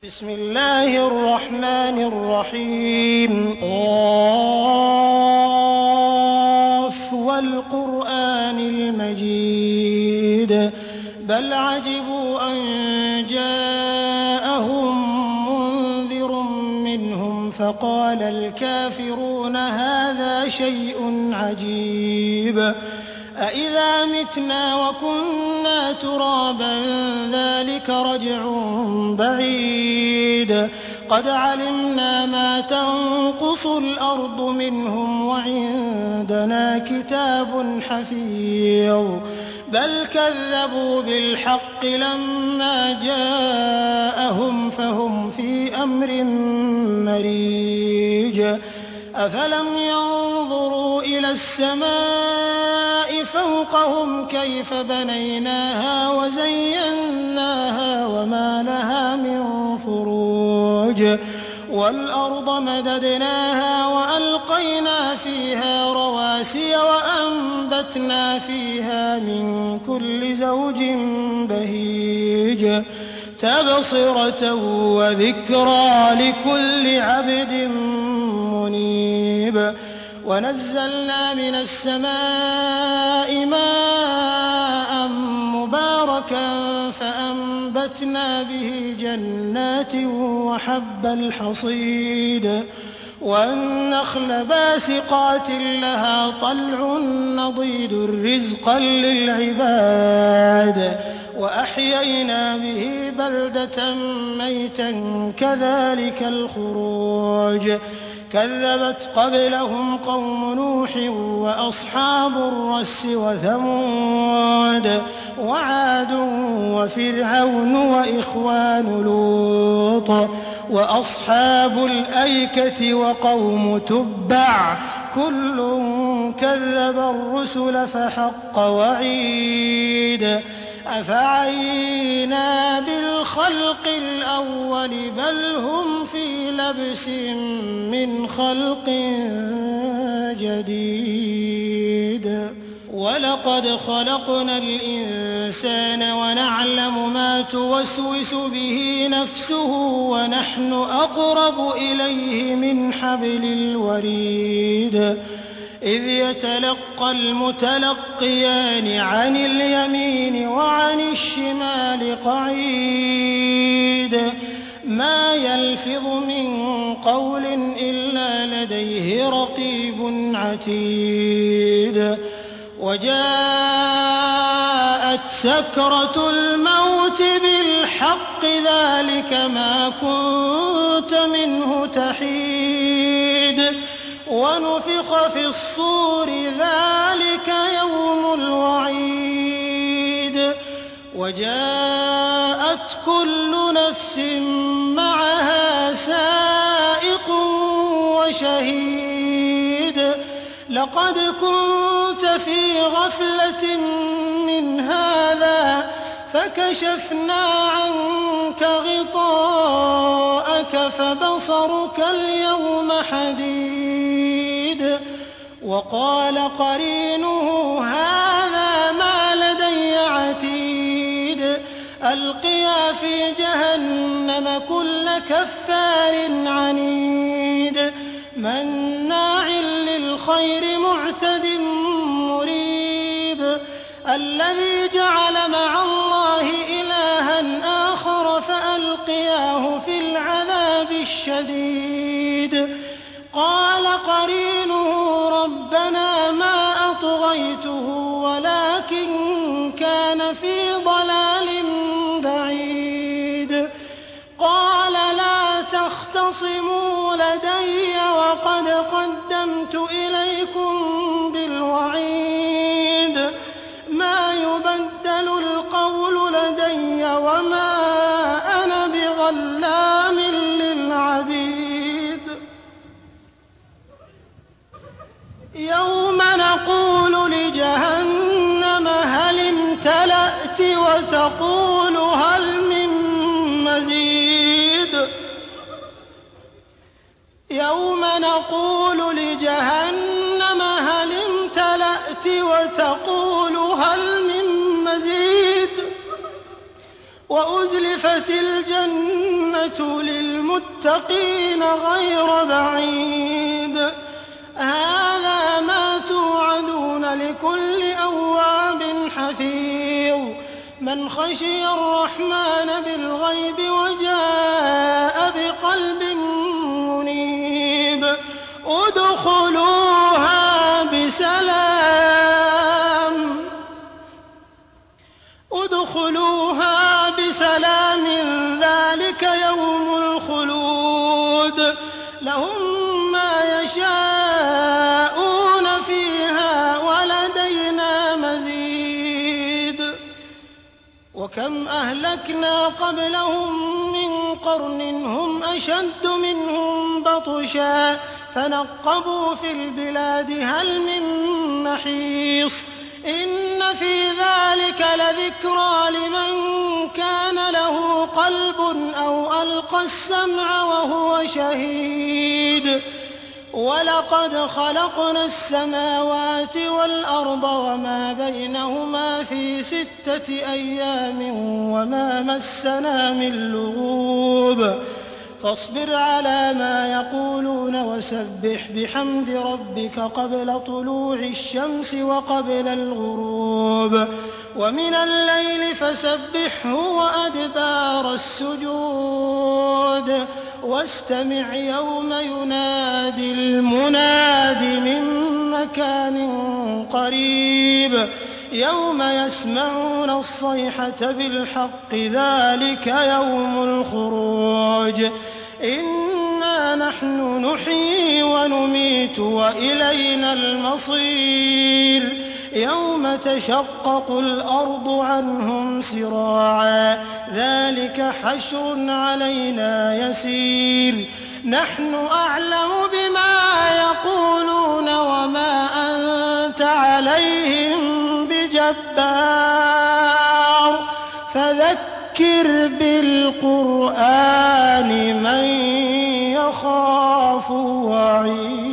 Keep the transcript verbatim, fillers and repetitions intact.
بسم الله الرحمن الرحيم قاف والقرآن المجيد بل عجبوا أن جاءهم منذر منهم فقال الكافرون هذا شيء عجيب أإذا متنا وكنا ترابا ذلك رجع بعيد قد علمنا ما تنقص الأرض منهم وعندنا كتاب حفيظ بل كذبوا بالحق لما جاءهم فهم في أمر مريج أفلم ينظروا إلى السماء فوقهم كيف بنيناها وزيناها وما لها من فروج والأرض مددناها وألقينا فيها رواسي وأنبتنا فيها من كل زوج بهيج تبصرة وذكرى لكل عبد منيب ونزلنا من السماء ماء مباركا فأنبتنا به جنات وحب الحصيد والنخل باسقات لها طلع نضيد رزقا للعباد وأحيينا به بلدة ميتا كذلك الخروج كذبت قبلهم قوم نوح وأصحاب الرس وثمود وعاد وفرعون وإخوان لوط وأصحاب الأيكة وقوم تبع كل كذب الرسل فحق وعيد أفعينا بالخلق الأول بل هم في لبس من خلق جديد ولقد خلقنا الإنسان ونعلم ما توسوس به نفسه ونحن أقرب إليه من حبل الوريد إذ يتلقى المتلقيان عن اليمين وعن الشمال قعيد ما يلفظ من قول إلا لديه رقيب عتيد وجاءت سكرة الموت بالحق ذلك ما كنت منه تحيد ونفخ في الصور ذلك يوم الوعيد وجاءت كل نفس معها سائق وشهيد لقد كنت في غفلة من هذا فكشفنا عنك غطاءك فبصرك اليوم حديد وقال قرينه هذا ما لدي عتيد ألقيا في جهنم كل كفار عنيد مناع للخير معتد مريب الذي جعل مع الله إلها آخر فألقياه في العذاب الشديد قال قرينه ربنا ما أطغيته ولكن كان في ضلال بعيد قال لا تختصموا لدي وقد قدمت إليكم بالوعيد ما يبدل القول لدي وما أنا بظلام للعبيد يوم نقول لجهنم هل امتلأت وتقول هل من مزيد يوم نقول لجهنم هل امتلأت وتقول هل من مزيد وأزلفت الجنة الجنة للمتقين غير بعيد هذا ما توعدون لكل أواب حفيظ من خشي الرحمن بالغيب وجاء بقلب منيب ادخلوها بسلام ادخلوها بسلام ذلك يوم الخلود لهم ما يشاءون فيها ولدينا مزيد وكم أهلكنا قبلهم من قرن هم أشد منهم بطشا فنقبوا في البلاد هل من محيص إن في ذلك لذكرى لمن كان له قلب أو ألقى السمع وهو شهيد ولقد خلقنا السماوات والأرض وما بينهما في ستة أيام وما مسنا من لغوب فاصبر على ما يقولون وسبح بحمد ربك قبل طلوع الشمس وقبل الغروب ومن الليل فسبحه وأدبار السجود واستمع يوم ينادي المناد من مكان قريب يوم يسمعون الصيحة بالحق ذلك يوم الخروج إنا نحن نحيي ونميت وإلينا المصير يوم تشقق الأرض عنهم سراعا ذلك حشر علينا يسير نحن أعلم بما يقولون وما أنت عليهم بجبار فذكر بالقرآن من يخاف وعيد